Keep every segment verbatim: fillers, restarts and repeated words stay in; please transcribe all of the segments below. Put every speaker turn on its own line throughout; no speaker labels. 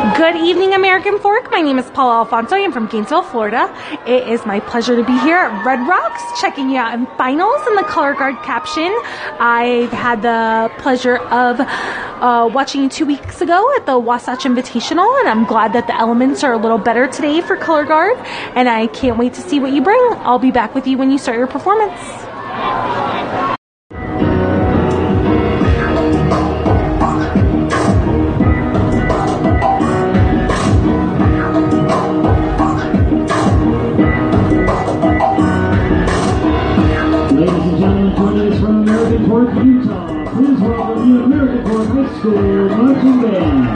Good evening, American Fork. My name is Paula Alfonso. I am from Gainesville, Florida. It is my pleasure to be here at Red Rocks, checking you out in finals in the Color Guard caption. I've had the pleasure of uh, watching you two weeks ago at the Wasatch Invitational, and I'm glad that the elements are a little better today for Color Guard, and I can't wait to see what you bring. I'll be back with you when you start your performance.
Utah, please welcome the American Fork High School Marching Band.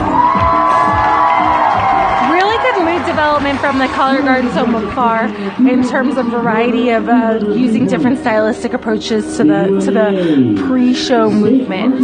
Really good mood development from the Color Guard so far in terms of variety of uh, using different stylistic approaches to the to the pre-show movement.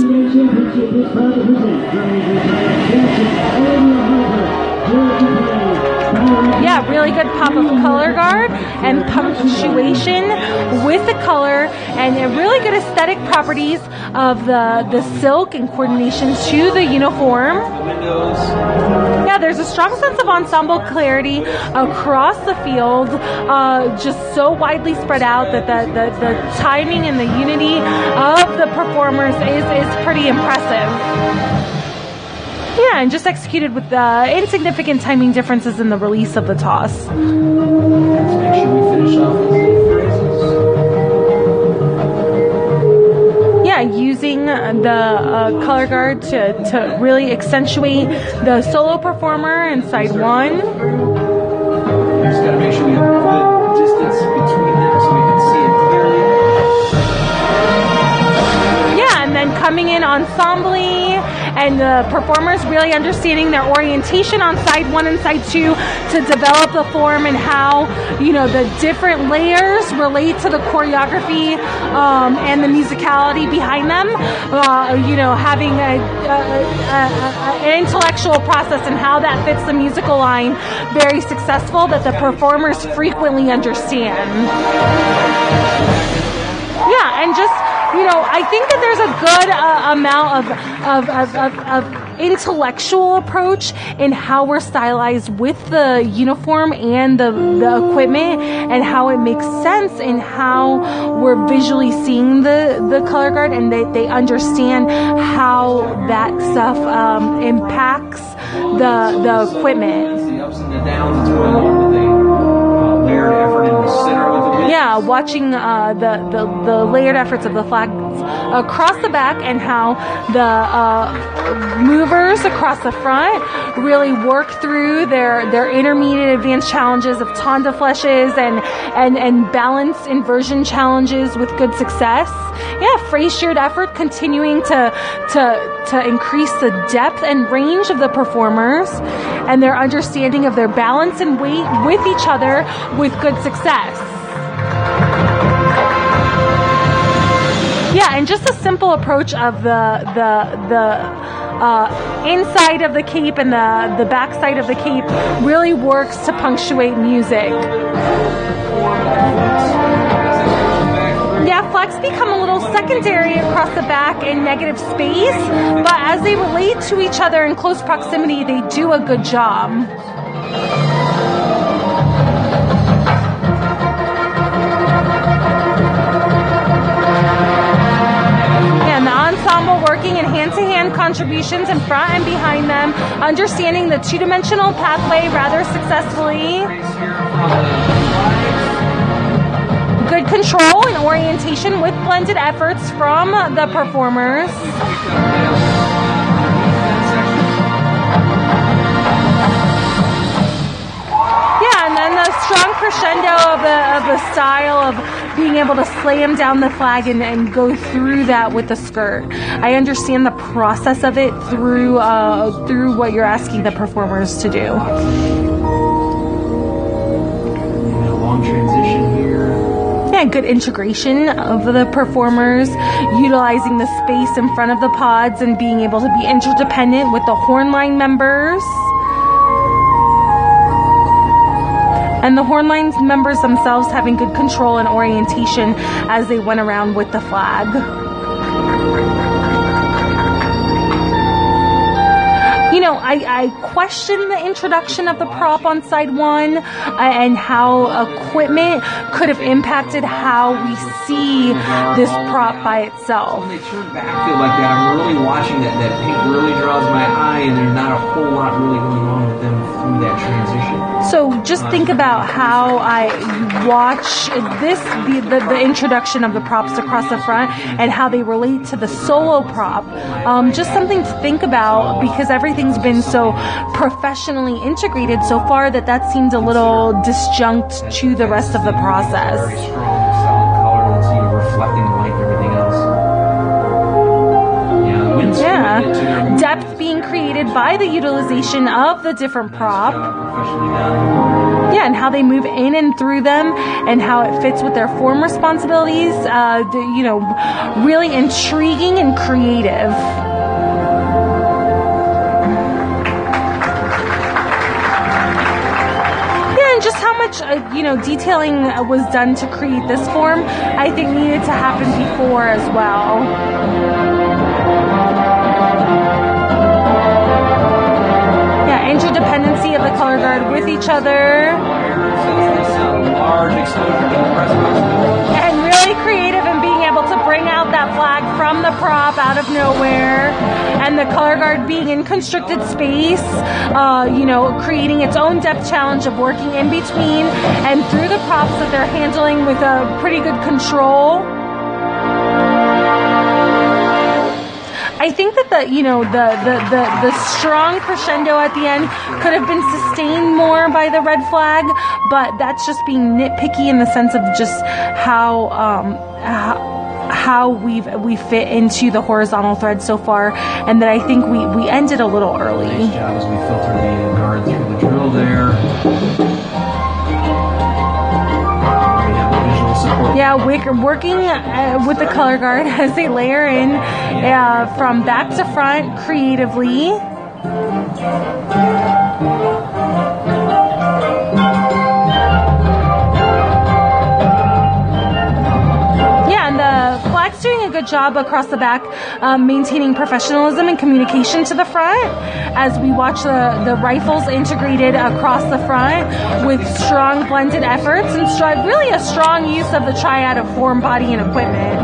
Yeah, really good pop of Color Guard and punctuation with the color, and really good aesthetic properties of the, the silk and coordination to the uniform. Yeah, there's a strong sense of ensemble clarity across the field, uh, just so widely spread out that the, the, the timing and the unity of the performers is, is pretty impressive. Yeah, and just executed with uh, insignificant timing differences in the release of the toss.
Make sure we finish off with the phrases.
Yeah, using the uh, Color Guard to, to really accentuate the solo performer in side one.
Just got to make sure we have good distance between them so we can see it clearly.
Yeah, and then coming in ensemble, and the performers really understanding their orientation on side one and side two to develop the form and how, you know, the different layers relate to the choreography um, and the musicality behind them. Uh, you know, having a, a, a, a, an intellectual process and how that fits the musical line very successful that the performers frequently understand. Yeah, and just, you know, I think that there's a good uh, amount of, of, of, of, of intellectual approach in how we're stylized with the uniform and the, the equipment, and how it makes sense in how we're visually seeing the, the Color Guard, and they, they understand how that stuff um, impacts the, the equipment.
The ups and the downs as well. The uh, layered effort in the center of the
Yeah, watching uh, the, the, the layered efforts of the flags across the back, and how the uh, movers across the front really work through their, their intermediate advanced challenges of tanda flèches and, and, and balance inversion challenges with good success. Yeah, phrase shared effort continuing to, to, to increase the depth and range of the performers and their understanding of their balance and weight with each other with good success. Yeah, and just a simple approach of the the the uh, inside of the cape and the the back side of the cape really works to punctuate music. Yeah, flags become a little secondary across the back in negative space, but as they relate to each other in close proximity, they do a good job. Ensemble working in hand-to-hand contributions in front and behind them, understanding the two-dimensional pathway rather successfully. Good control and orientation with blended efforts from the performers. Yeah, and then the strong crescendo of the, of the style of being able to slam down the flag and, and go through that with the skirt. I understand the process of it through uh, through what you're asking the performers to do.
And a long transition here.
Yeah, good integration of the performers, utilizing the space in front of the pods and being able to be interdependent with the horn line members. And the horn line members themselves having good control and orientation as they went around with the flag. you know, I, I question the introduction of the prop on side one uh, and how equipment could have impacted how we see this prop by itself.
When they turn backfield like that, I'm really watching that. That paint really draws my eye, and there's not a whole lot really going on with them through that transition.
So just think about how I watch this, the, the, the introduction of the props across the front and how they relate to the solo prop. Um, just something to think about, because everything's been so professionally integrated so far that that seemed a little disjunct to the rest of the process.
Very strong, solid color that's, you know, reflecting the light and everything else. Yeah, the wind's
Yeah,
into their
depth being created by the utilization of the different prop.
professionally done.
Yeah, and how they move in and through them, and how it fits with their form responsibilities. Uh, the, you know, really intriguing and creative. Yeah, and just how much uh, you know detailing was done to create this form, I think needed to happen before as well. Interdependency of the color guard with each other, and really creative in being able to bring out that flag from the prop out of nowhere, and the color guard being in constricted space, uh, you know, creating its own depth challenge of working in between and through the props that they're handling with a pretty good control. I think that the, you know, the, the, the, the strong crescendo at the end could have been sustained more by the red flag, but that's just being nitpicky in the sense of just how, um, how, how we've, we fit into the horizontal thread so far, and that I think we, we ended a little early.
Nice job as we filter the guard through the drill there.
Yeah, working uh, with the color guard as they layer in uh, from back to front creatively. Yeah, and the flag's doing a good job across the back, um, maintaining professionalism and communication to the front as we watch the, the rifles integrated across the front with strong blended efforts and stri- really a strong use of the triad of form, body, and equipment.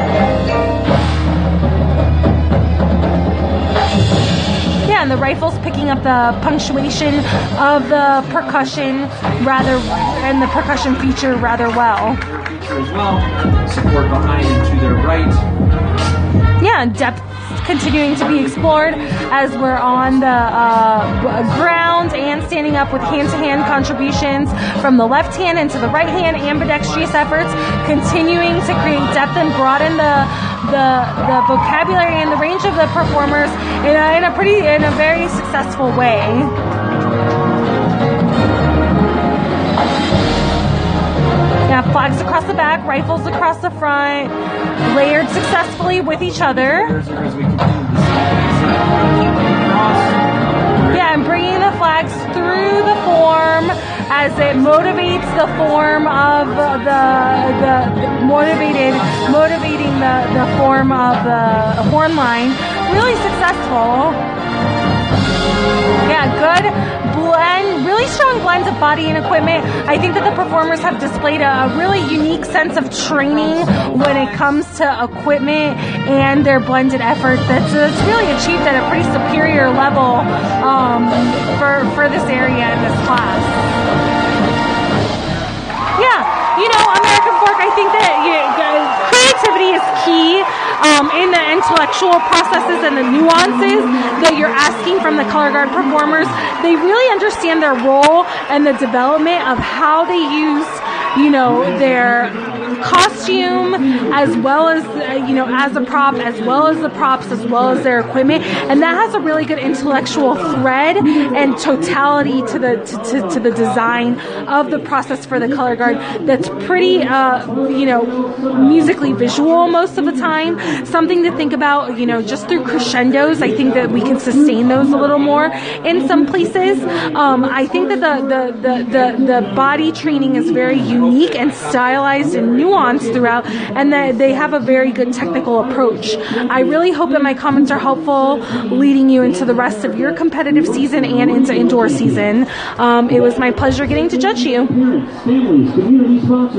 Yeah, and the rifles picking up the punctuation of the percussion rather, and the percussion feature rather well.
Feature as well. Support behind and to their right.
Yeah, depth continuing to be explored as we're on the uh, ground and standing up with hand-to-hand contributions from the left hand into the right hand, ambidextrous efforts, continuing to create depth and broaden the the, the vocabulary and the range of the performers in a, in a pretty in a very successful way. Yeah, flags across the back, rifles across the front, layered successfully with each other. Yeah, and bringing the flags through the form as it motivates the form of the, the, the motivated, motivating the, the form of the horn line. Really successful. Yeah, good blend, really strong blend of body and equipment. I think that the performers have displayed a, a really unique sense of training when it comes to equipment and their blended effort. That's, that's really achieved at a pretty superior level um, for, for this area in this class. Yeah, you know, American Fork, I think that you know, creativity is key um, in the intellectual processes and the nuances that you're asking from the color guard performers. They really understand their role and the development of how they use, you know, their costume as well as, uh, you know, as a prop, as well as the props, as well as their equipment. And that has a really good intellectual thread and totality to the to, to, to the design of the process for the color guard that's pretty, uh, you know, musically visual most of the time. Something to think about, you know, just through crescendos. I think that we can sustain those a little more in some places. Um, I think that the, the, the, the, the body training is very unique and stylized and nuanced. nuance throughout, and that they have a very good technical approach. I really hope that my comments are helpful, leading you into the rest of your competitive season and into indoor season. Um, it was my pleasure getting to judge you.
Parents, families, community sponsors.